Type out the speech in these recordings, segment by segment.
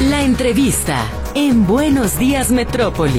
La entrevista en Buenos Días Metrópoli.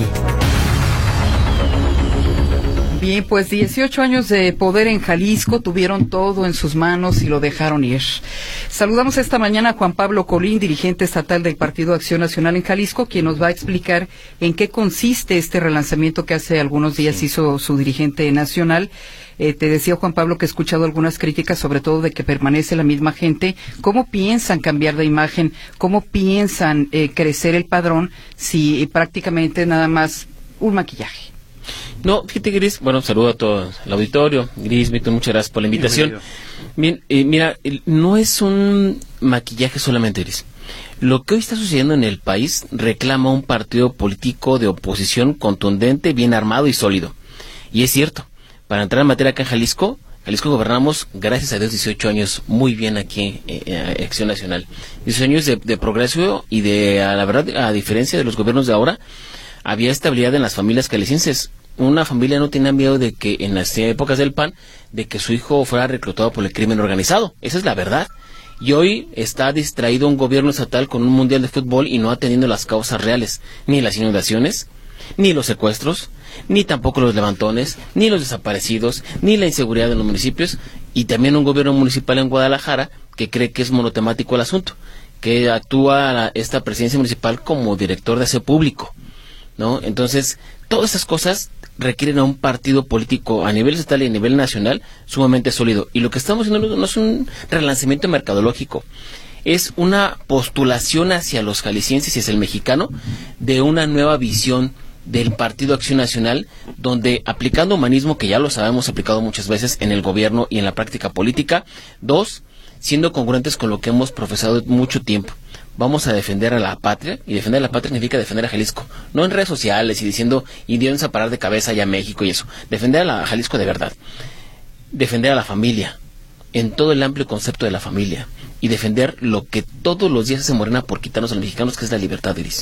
Bien, pues 18 años de poder en Jalisco, tuvieron todo en sus manos y lo dejaron ir. Saludamos esta mañana a Juan Pablo Colín, dirigente estatal del Partido Acción Nacional en Jalisco, quien nos va a explicar en qué consiste este relanzamiento que hace algunos días hizo su dirigente nacional. Te decía, Juan Pablo, que he escuchado algunas críticas, sobre todo de que permanece la misma gente. ¿Cómo piensan cambiar de imagen? ¿Cómo piensan crecer el padrón si prácticamente nada más un maquillaje? No, fíjate, Gris, bueno, saludo a todo el auditorio. Gris, Víctor, muchas gracias por la invitación. Bien, mira, no es un maquillaje solamente, Gris. Lo que hoy está sucediendo en el país reclama un partido político de oposición contundente, bien armado y sólido. Y es cierto, para entrar en materia acá en Jalisco gobernamos, gracias a Dios, 18 años muy bien aquí en Acción Nacional. 18 años de progreso y la verdad, a diferencia de los gobiernos de ahora, había estabilidad en las familias jaliscienses. Una familia no tenía miedo de que en las épocas del PAN, de que su hijo fuera reclutado por el crimen organizado. Esa es la verdad. Y hoy está distraído un gobierno estatal con un mundial de fútbol y no atendiendo las causas reales, ni las inundaciones, ni los secuestros, ni tampoco los levantones, ni los desaparecidos, ni la inseguridad en los municipios, y también un gobierno municipal en Guadalajara que cree que es monotemático el asunto, que actúa esta presidencia municipal como director de aseo público, ¿no? Entonces, todas esas cosas requieren a un partido político a nivel estatal y a nivel nacional sumamente sólido. Y lo que estamos haciendo no es un relanzamiento mercadológico, es una postulación hacia los jaliscienses y hacia el mexicano de una nueva visión del Partido Acción Nacional, donde aplicando humanismo, que ya lo sabemos aplicado muchas veces en el gobierno y en la práctica política, dos, siendo congruentes con lo que hemos profesado mucho tiempo. Vamos a defender a la patria, y defender a la patria significa defender a Jalisco, no en redes sociales y diciendo, y Dios a parar de cabeza ya México y eso, defender a Jalisco de verdad, defender a la familia, en todo el amplio concepto de la familia, y defender lo que todos los días hace Morena por quitarnos a los mexicanos, que es la libertad, Iris.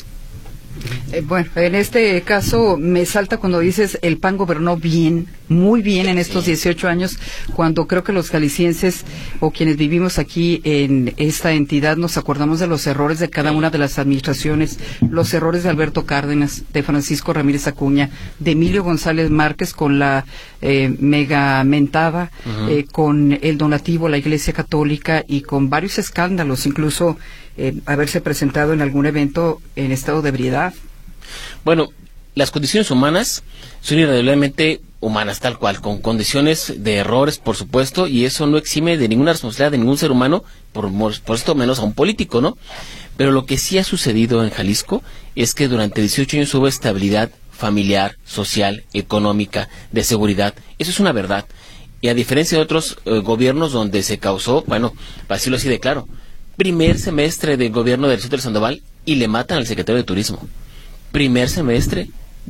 Bueno, en este caso me salta cuando dices el PAN gobernó bien, muy bien en estos 18 años, cuando creo que los jaliscienses o quienes vivimos aquí en esta entidad nos acordamos de los errores de cada una de las administraciones, los errores de Alberto Cárdenas, de Francisco Ramírez Acuña, de Emilio González Márquez con la mega mentada, con el donativo a la Iglesia Católica y con varios escándalos, incluso haberse presentado en algún evento en estado de ebriedad. Bueno, las condiciones humanas son irremediablemente humanas, tal cual, con condiciones de errores, por supuesto, y eso no exime de ninguna responsabilidad de ningún ser humano, por esto menos a un político, ¿no? Pero lo que sí ha sucedido en Jalisco es que durante 18 años hubo estabilidad familiar, social, económica, de seguridad. Eso es una verdad. Y a diferencia de otros gobiernos donde se causó, bueno, para decirlo así de claro, primer semestre del gobierno del Centro Sandoval y le matan al secretario de Turismo. Primer semestre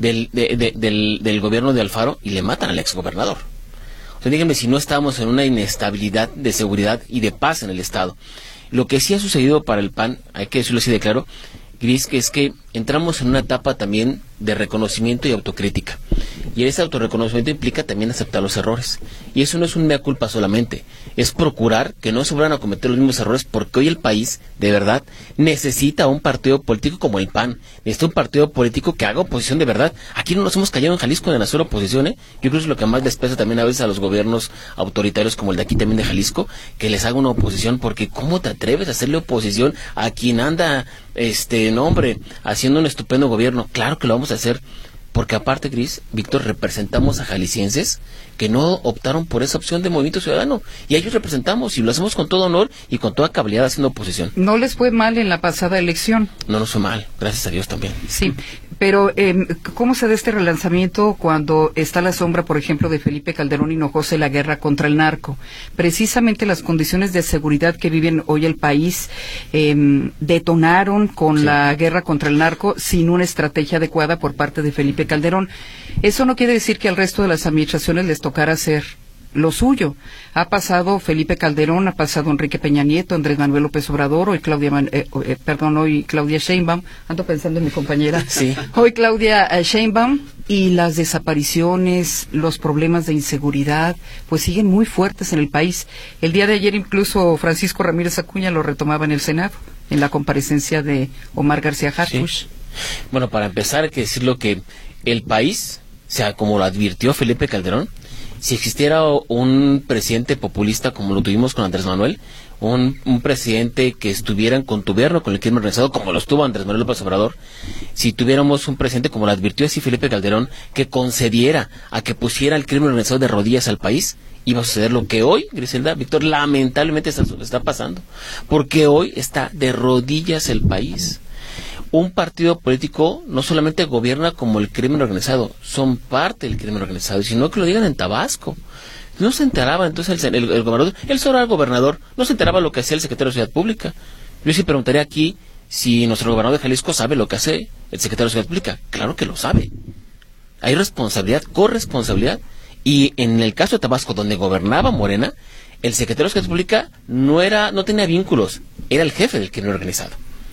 del gobierno de Alfaro y le matan al exgobernador. O sea, díganme si no estamos en una inestabilidad de seguridad y de paz en el Estado. Lo que sí ha sucedido para el PAN, hay que decirlo así de claro, Gris, que es que entramos en una etapa también de reconocimiento y autocrítica. Y ese autorreconocimiento implica también aceptar los errores. Y eso no es un mea culpa solamente, es procurar que no se vuelvan a cometer los mismos errores, porque hoy el país, de verdad, necesita un partido político como el PAN, necesita un partido político que haga oposición de verdad. Aquí no nos hemos callado en Jalisco de hacer oposición, Yo creo que es lo que más les pesa también a veces a los gobiernos autoritarios como el de aquí también de Jalisco, que les haga una oposición, porque ¿cómo te atreves a hacerle oposición a quien anda, haciendo un estupendo gobierno? Claro que lo vamos a hacer. Porque aparte, Gris, Víctor, representamos a jaliscienses que no optaron por esa opción de Movimiento Ciudadano. Y a ellos representamos y lo hacemos con todo honor y con toda cabalidad haciendo oposición. ¿No les fue mal en la pasada elección? No nos fue mal, gracias a Dios también. Sí, pero ¿cómo se da este relanzamiento cuando está la sombra, por ejemplo, de Felipe Calderón Hinojosa y la guerra contra el narco? Precisamente las condiciones de seguridad que viven hoy el país detonaron con la guerra contra el narco sin una estrategia adecuada por parte de Felipe Calderón. Eso no quiere decir que al resto de las administraciones les tocara hacer lo suyo. Ha pasado Felipe Calderón, ha pasado Enrique Peña Nieto, Andrés Manuel López Obrador, hoy hoy Claudia Sheinbaum, ando pensando en mi compañera, sí. Hoy Claudia Sheinbaum, y las desapariciones, los problemas de inseguridad, pues siguen muy fuertes en el país. El día de ayer incluso Francisco Ramírez Acuña lo retomaba en el Senado. en la comparecencia de Omar García Harfuch. Sí. Bueno, para empezar hay que decirlo que el país, o sea, como lo advirtió Felipe Calderón, si existiera un presidente populista como lo tuvimos con Andrés Manuel, un presidente que estuviera en contubernio con el crimen organizado como lo estuvo Andrés Manuel López Obrador, si tuviéramos un presidente como lo advirtió así Felipe Calderón, que concediera a que pusiera el crimen organizado de rodillas al país, iba a suceder lo que hoy, Griselda, Víctor, lamentablemente está pasando, porque hoy está de rodillas el país. Un partido político no solamente gobierna como el crimen organizado, son parte del crimen organizado, y si no, que lo digan en Tabasco. No se enteraba entonces el gobernador, él solo era el gobernador, no se enteraba lo que hacía el secretario de Seguridad Pública. Yo sí preguntaría aquí si nuestro gobernador de Jalisco sabe lo que hace el secretario de Seguridad Pública. Claro que lo sabe. Hay responsabilidad, corresponsabilidad, y en el caso de Tabasco, donde gobernaba Morena, el secretario de Seguridad Pública no tenía vínculos, era el jefe del crimen organizado.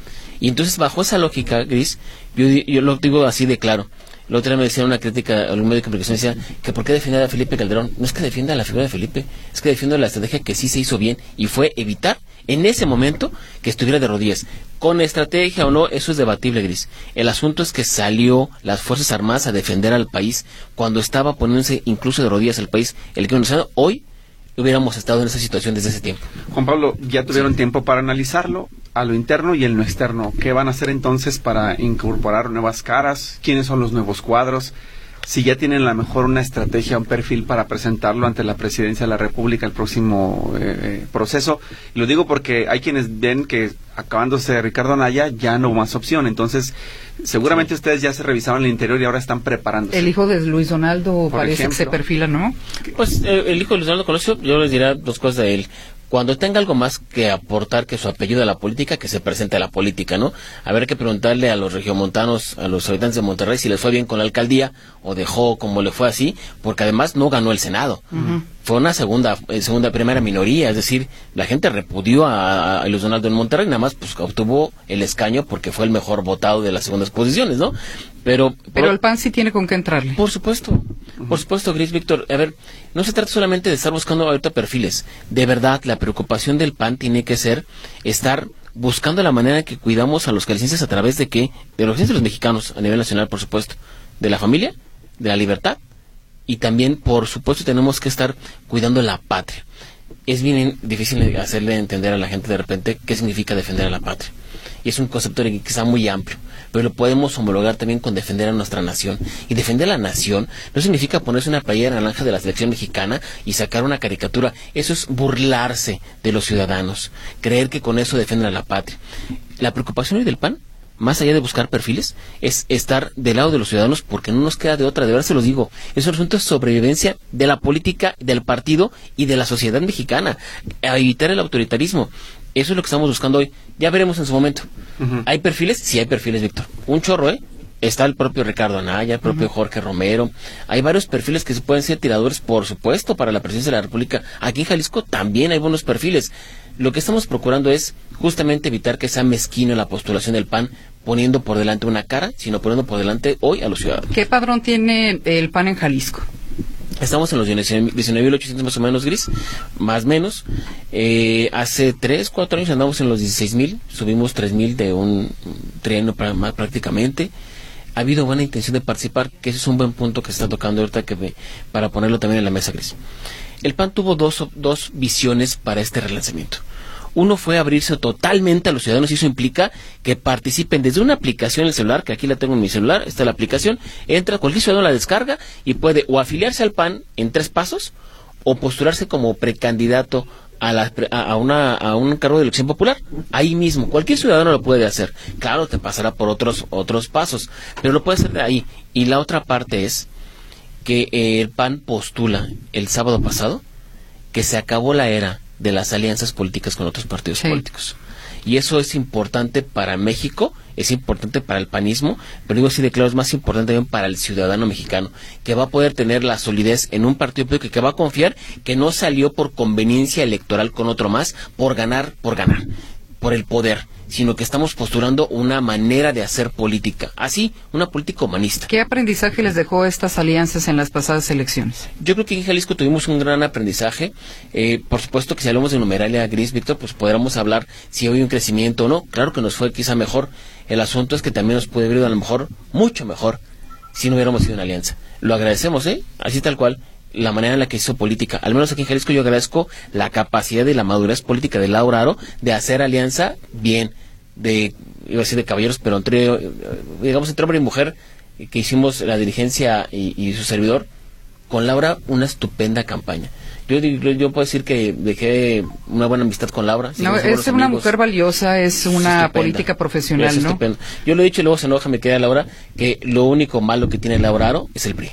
Y entonces, bajo esa lógica, Gris, yo lo digo así de claro. La otra vez me decía una crítica a un medio de comunicación, decía que por qué defiende a Felipe Calderón. No es que defienda la figura de Felipe, es que defiende la estrategia que sí se hizo bien, y fue evitar en ese momento que estuviera de rodillas. Con estrategia o no, eso es debatible, Gris. El asunto es que salió las Fuerzas Armadas a defender al país cuando estaba poniéndose incluso de rodillas al país. El crimen organizado, hoy hubiéramos estado en esa situación desde ese tiempo. Juan Pablo, ya tuvieron tiempo para analizarlo a lo interno y en lo externo. ¿Qué van a hacer entonces para incorporar nuevas caras? ¿Quiénes son los nuevos cuadros? Si ya tienen a lo mejor una estrategia, un perfil para presentarlo ante la Presidencia de la República el próximo proceso. Y lo digo porque hay quienes ven que acabándose Ricardo Anaya ya no hubo más opción. Entonces, seguramente ustedes ya se revisaban el interior y ahora están preparándose. El hijo de Luis Donaldo parece que se perfila, ¿no? Pues el hijo de Luis Donaldo Colosio, yo les diré dos cosas de él. Cuando tenga algo más que aportar que su apellido a la política, que se presente a la política, ¿no? Habrá que preguntarle a los regiomontanos, a los habitantes de Monterrey, si les fue bien con la alcaldía o dejó como le fue así, porque además no ganó el Senado. Uh-huh. Fue una primera minoría, es decir, la gente repudió a Luis Donaldo en Monterrey, nada más pues obtuvo el escaño porque fue el mejor votado de las segundas posiciones, ¿no? Pero el PAN sí tiene con qué entrarle. Por supuesto, Gris, Víctor. A ver, no se trata solamente de estar buscando ahorita perfiles. De verdad, la preocupación del PAN tiene que ser estar buscando la manera en que cuidamos a los jaliscienses a través de qué, de los jaliscienses, los mexicanos a nivel nacional, por supuesto, de la familia, de la libertad, y también, por supuesto, tenemos que estar cuidando la patria. Es bien difícil hacerle entender a la gente de repente qué significa defender a la patria. Y es un concepto que está muy amplio, pero lo podemos homologar también con defender a nuestra nación. Y defender a la nación no significa ponerse una playera naranja de la selección mexicana y sacar una caricatura. Eso es burlarse de los ciudadanos, creer que con eso defienden a la patria. La preocupación hoy del PAN, más allá de buscar perfiles, es estar del lado de los ciudadanos, porque no nos queda de otra. De verdad se los digo, es un asunto de sobrevivencia de la política, del partido y de la sociedad mexicana, a evitar el autoritarismo. Eso es lo que estamos buscando hoy. Ya veremos en su momento. Uh-huh. ¿Hay perfiles? Sí hay perfiles, Víctor. Un chorro, Está el propio Ricardo Anaya, el propio Jorge Romero. Hay varios perfiles que se pueden ser tiradores, por supuesto, para la presidencia de la República. Aquí en Jalisco también hay buenos perfiles. Lo que estamos procurando es justamente evitar que sea mezquino la postulación del PAN, poniendo por delante una cara, sino poniendo por delante hoy a los ciudadanos. ¿Qué padrón tiene el PAN en Jalisco? Estamos en los 19.800 más o menos, Gris, más o menos. Hace 3-4 años andamos en los 16.000, subimos 3.000 de un trienio más prácticamente. Ha habido buena intención de participar, que ese es un buen punto que se está tocando ahorita para ponerlo también en la mesa, Gris. El PAN tuvo dos visiones para este relanzamiento. Uno fue abrirse totalmente a los ciudadanos, y eso implica que participen desde una aplicación en el celular, que aquí la tengo en mi celular, está la aplicación, entra, cualquier ciudadano la descarga y puede o afiliarse al PAN en 3 pasos o postularse como precandidato a un cargo de elección popular. Ahí mismo, cualquier ciudadano lo puede hacer. Claro, te pasará por otros pasos, pero lo puede hacer de ahí. Y la otra parte es que el PAN postula el sábado pasado que se acabó la era de las alianzas políticas con otros partidos políticos. Y eso es importante para México, es importante para el panismo, pero digo así de claro, es más importante también para el ciudadano mexicano, que va a poder tener la solidez en un partido político, que va a confiar que no salió por conveniencia electoral con otro más, por ganar, por el poder, sino que estamos postulando una manera de hacer política, así, una política humanista. ¿Qué aprendizaje les dejó estas alianzas en las pasadas elecciones? Yo creo que en Jalisco tuvimos un gran aprendizaje. Por supuesto que si hablamos de numeralia gris, Víctor, pues podríamos hablar si hoy un crecimiento o no. Claro que nos fue quizá mejor. El asunto es que también nos puede haber ido a lo mejor, mucho mejor, si no hubiéramos sido una alianza. Lo agradecemos, así tal cual, la manera en la que hizo política. Al menos aquí en Jalisco yo agradezco la capacidad y la madurez política de Laura Aro de hacer alianza bien, iba a decir de caballeros, pero entre hombre y mujer, que hicimos la dirigencia y su servidor, con Laura una estupenda campaña. Yo puedo decir que dejé una buena amistad con Laura. No, es una mujer valiosa, es una política profesional, es estupendo. Yo lo he dicho y luego se enoja, me queda Laura, que lo único malo que tiene Laura Aro es el PRI.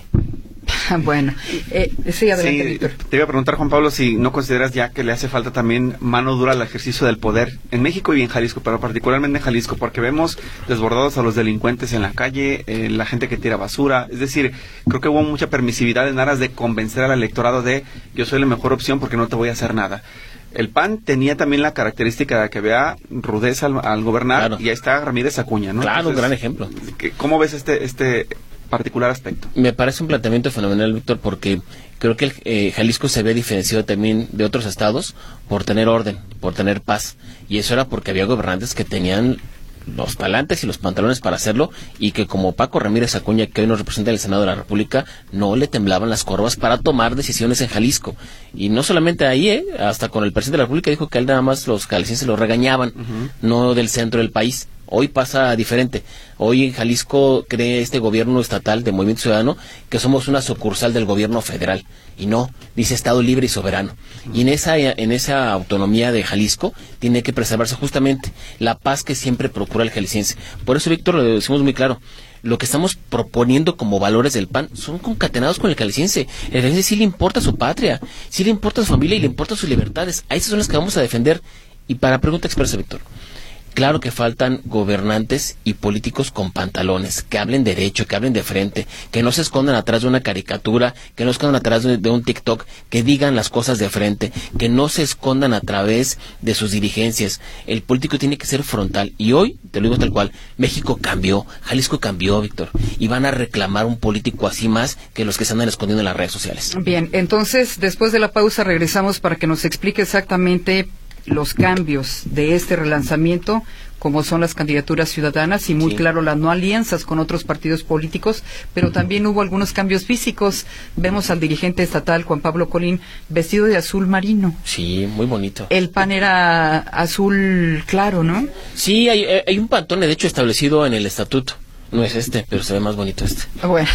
Bueno, sí, adelante, Víctor. Te iba a preguntar, Juan Pablo, si no consideras ya que le hace falta también mano dura al ejercicio del poder en México y en Jalisco, pero particularmente en Jalisco, porque vemos desbordados a los delincuentes en la calle, la gente que tira basura, es decir, creo que hubo mucha permisividad en aras de convencer al electorado de yo soy la mejor opción porque no te voy a hacer nada. El PAN tenía también la característica de que vea rudeza al gobernar, claro. Y ahí está Ramírez Acuña, ¿no? Claro, entonces, un gran ejemplo. ¿Cómo ves este particular aspecto? Me parece un planteamiento fenomenal, Víctor, porque creo que Jalisco se había diferenciado también de otros estados por tener orden, por tener paz, y eso era porque había gobernantes que tenían los talantes y los pantalones para hacerlo, y que como Paco Ramírez Acuña, que hoy nos representa en el Senado de la República, no le temblaban las corvas para tomar decisiones en Jalisco. Y no solamente ahí, hasta con el presidente de la República dijo que a él nada más los jaliscienses lo regañaban, no del centro del país. Hoy pasa diferente. Hoy en Jalisco cree este gobierno estatal de Movimiento Ciudadano que somos una sucursal del gobierno federal. Y no, dice Estado libre y soberano. Y en esa autonomía de Jalisco tiene que preservarse justamente la paz que siempre procura el jalisciense. Por eso, Víctor, lo decimos muy claro. Lo que estamos proponiendo como valores del PAN son concatenados con el jalisciense. El jalisciense sí le importa su patria, sí le importa su familia y le importa sus libertades. A esas son las que vamos a defender. Y para pregunta expresa, Víctor. Claro que faltan gobernantes y políticos con pantalones, que hablen derecho, que hablen de frente, que no se escondan atrás de una caricatura, que no se escondan atrás de un TikTok, que digan las cosas de frente, que no se escondan a través de sus dirigencias. El político tiene que ser frontal. Y hoy, te lo digo tal cual, México cambió, Jalisco cambió, Víctor, y van a reclamar un político así más que los que se andan escondiendo en las redes sociales. Bien, entonces, después de la pausa regresamos para que nos explique exactamente los cambios de este relanzamiento, como son las candidaturas ciudadanas y muy claro las no alianzas con otros partidos políticos, pero también hubo algunos cambios físicos. Vemos al dirigente estatal Juan Pablo Colín vestido de azul marino. Sí, muy bonito. El PAN era azul claro, ¿no? Sí, hay un pantone de hecho establecido en el estatuto. No es este, pero se ve más bonito este. Bueno,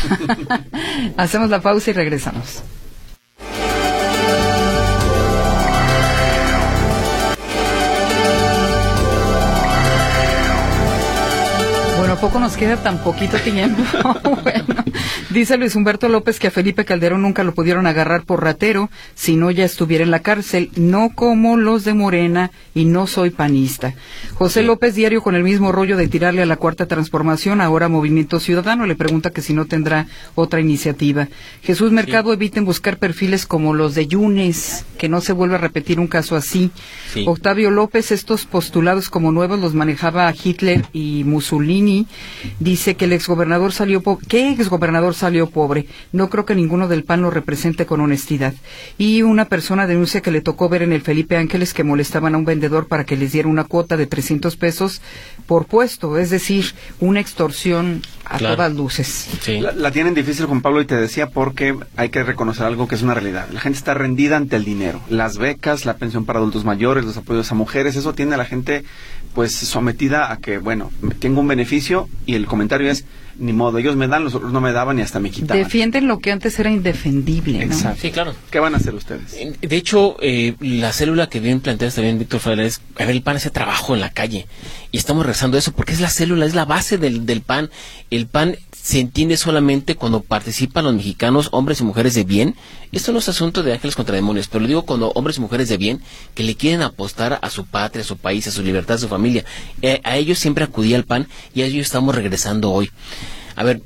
hacemos la pausa y regresamos. ¿A poco nos queda tan poquito tiempo? Bueno, dice Luis Humberto López que a Felipe Calderón nunca lo pudieron agarrar por ratero, si no ya estuviera en la cárcel, no como los de Morena y no soy panista. José López, diario con el mismo rollo de tirarle a la Cuarta Transformación, ahora Movimiento Ciudadano, le pregunta que si no tendrá otra iniciativa. Jesús Mercado, eviten buscar perfiles como los de Yunes, que no se vuelva a repetir un caso así. Octavio López, estos postulados como nuevos los manejaba Hitler y Mussolini. Dice que el exgobernador salió pobre. ¿Qué exgobernador salió pobre? No creo que ninguno del PAN lo represente con honestidad. Y una persona denuncia que le tocó ver en el Felipe Ángeles que molestaban a un vendedor para que les diera una cuota de 300 pesos por puesto, es decir, una extorsión a todas luces. Sí. La tienen difícil, Juan Pablo, y te decía porque hay que reconocer algo que es una realidad. La gente está rendida ante el dinero. Las becas, la pensión para adultos mayores, los apoyos a mujeres, eso tiene a la gente pues sometida a que, bueno, tengo un beneficio y el comentario es, ni modo, ellos me dan, los otros no me daban y hasta me quitaban. Defienden lo que antes era indefendible, ¿no? Exacto. Sí, claro. ¿Qué van a hacer ustedes? De hecho, la célula que bien planteas también, Víctor Fadela, es, a ver, el PAN hace trabajo en la calle y estamos rezando eso porque es la célula, es la base del PAN. El PAN se entiende solamente cuando participan los mexicanos, hombres y mujeres de bien. Esto no es asunto de ángeles contra demonios, pero lo digo cuando hombres y mujeres de bien que le quieren apostar a su patria, a su país, a su libertad, a su familia. A ellos siempre acudía el PAN y a ellos estamos regresando hoy. A ver,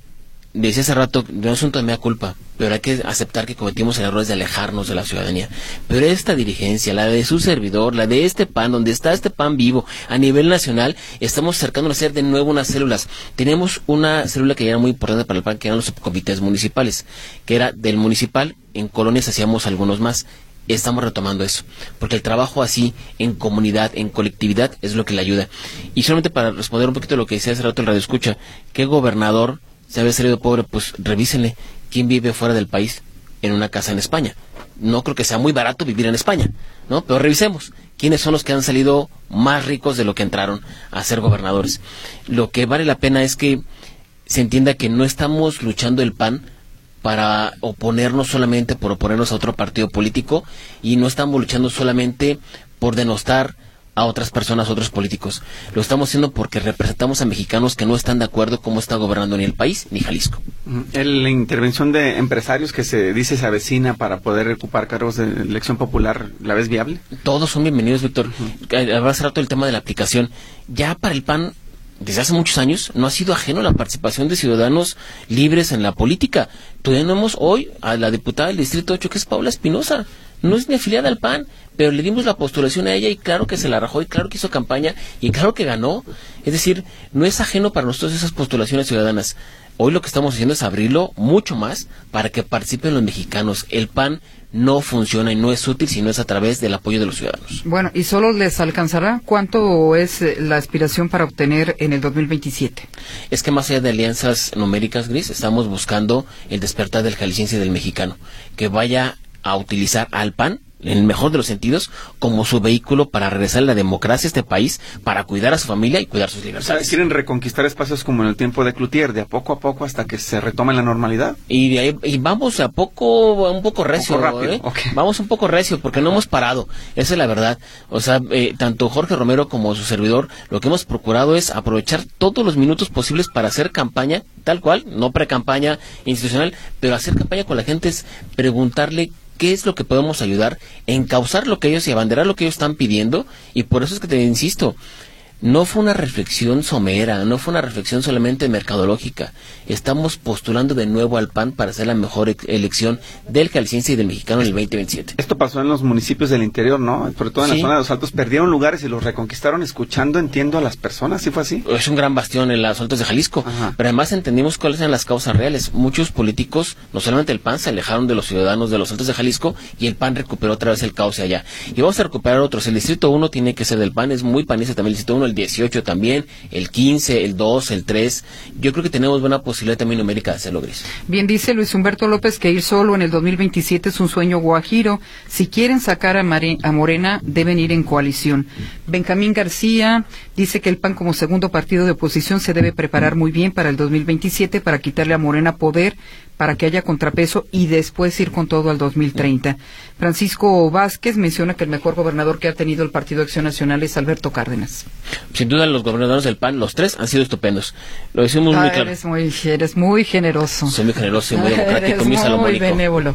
decía hace rato, no es un asunto de mea culpa, pero hay que aceptar que cometimos errores de alejarnos de la ciudadanía. Pero esta dirigencia, la de su servidor, la de este PAN, donde está este PAN vivo, a nivel nacional, estamos acercándonos a ser de nuevo unas células. Tenemos una célula que ya era muy importante para el PAN, que eran los subcomités municipales, que era del municipal, en colonias hacíamos algunos más. Estamos retomando eso, porque el trabajo así, en comunidad, en colectividad, es lo que le ayuda. Y solamente para responder un poquito a lo que decía hace rato el Radio Escucha, ¿qué gobernador se había salido pobre? Pues revísenle quién vive fuera del país en una casa en España. No creo que sea muy barato vivir en España, ¿no? Pero revisemos quiénes son los que han salido más ricos de lo que entraron a ser gobernadores. Lo que vale la pena es que se entienda que no estamos luchando el PAN para oponernos solamente por oponernos a otro partido político, y no estamos luchando solamente por denostar a otras personas, a otros políticos. Lo estamos haciendo porque representamos a mexicanos que no están de acuerdo cómo está gobernando ni el país ni Jalisco. La intervención de empresarios que se dice se avecina para poder ocupar cargos de elección popular, ¿la ves viable? Todos son bienvenidos, Víctor. Hace rato el tema de la aplicación. Ya para el PAN, desde hace muchos años, no ha sido ajeno a la participación de ciudadanos libres en la política. Tenemos hoy a la diputada del Distrito 8, que es Paula Espinosa. No es ni afiliada al PAN, pero le dimos la postulación a ella y claro que se la rajó y claro que hizo campaña y claro que ganó. Es decir, no es ajeno para nosotros esas postulaciones ciudadanas. Hoy lo que estamos haciendo es abrirlo mucho más para que participen los mexicanos. El PAN no funciona y no es útil si no es a través del apoyo de los ciudadanos. Bueno, ¿y solo les alcanzará? ¿Cuánto es la aspiración para obtener en el 2027? Es que más allá de alianzas numéricas, Gris, estamos buscando el despertar del jalisciense y del mexicano, que vaya a utilizar al PAN, en el mejor de los sentidos, como su vehículo para regresar a la democracia a este país, para cuidar a su familia y cuidar sus libertades. ¿Quieren reconquistar espacios como en el tiempo de Cloutier, de a poco hasta que se retome la normalidad? Y de ahí, y vamos un poco recio, un poco rápido, okay. Vamos un poco recio, porque no hemos parado, esa es la verdad. O sea, tanto Jorge Romero como su servidor, lo que hemos procurado es aprovechar todos los minutos posibles para hacer campaña, tal cual, no pre-campaña institucional, pero hacer campaña con la gente es preguntarle qué es lo que podemos ayudar, encauzar lo que ellos y abanderar lo que ellos están pidiendo, y por eso es que te insisto, no fue una reflexión somera, no fue una reflexión solamente mercadológica. Estamos postulando de nuevo al PAN para hacer la mejor elección del jalisciense y del mexicano en el 2027. Esto pasó en los municipios del interior, ¿no? Sobre todo en la zona de los Altos, perdieron lugares y los reconquistaron escuchando, entiendo, a las personas, ¿sí fue así? Es un gran bastión en los Altos de Jalisco. Ajá. Pero además entendimos cuáles eran las causas reales. Muchos políticos, no solamente el PAN, se alejaron de los ciudadanos de los Altos de Jalisco y el PAN recuperó otra vez el cauce allá. Y vamos a recuperar otros. El Distrito 1 tiene que ser del PAN, es muy panista también el Distrito 1, el 18 también, el 15, el 2, el 3. Yo creo que tenemos buena posibilidad también numérica de hacerlo, Gris. Bien, dice Luis Humberto López que ir solo en el 2027 es un sueño guajiro. Si quieren sacar a Morena, deben ir en coalición. Benjamín García dice que el PAN como segundo partido de oposición se debe preparar muy bien para el 2027 para quitarle a Morena poder, para que haya contrapeso y después ir con todo al 2030. Francisco Vázquez menciona que el mejor gobernador que ha tenido el Partido Acción Nacional es Alberto Cárdenas. Sin duda los gobernadores del PAN, los tres, han sido estupendos. Lo decimos muy claro. Eres muy generoso. Soy muy generoso y muy democrático, muy salomónico. Muy benévolo.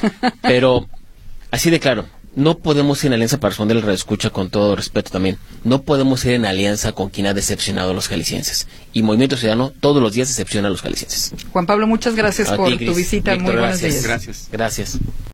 Pero, así de claro, no podemos ir en alianza, para responder el radioescucha con todo respeto también, no podemos ir en alianza con quien ha decepcionado a los jaliscienses. Y Movimiento Ciudadano todos los días decepciona a los jaliscienses. Juan Pablo, muchas gracias por tu visita. Víctor, muy buenos días. Gracias. Gracias.